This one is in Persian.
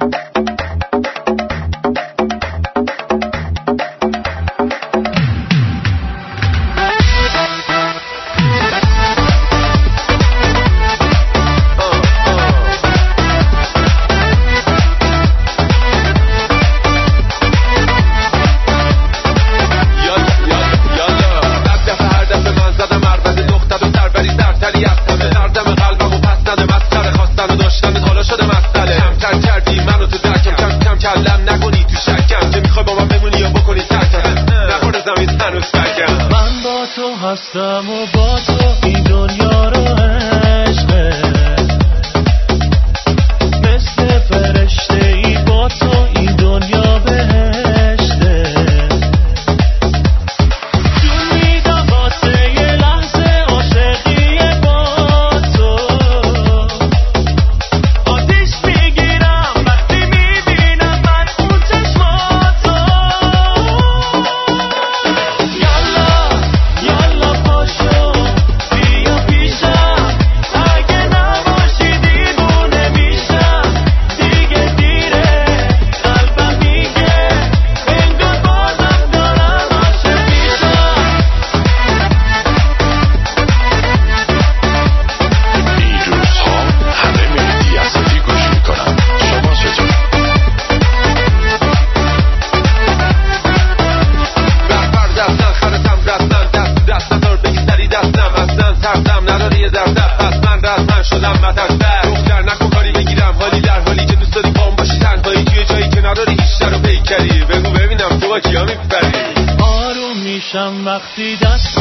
هستم و با تو این دنیا رو عشقه، مثل فرشته ای با تو این دنیا بهشته. جون میدم واسه یه لحظه عاشقی با تو، آتیش میگیرم وقتی میبینم من اون چشماتو. آروم میشم وقتی دست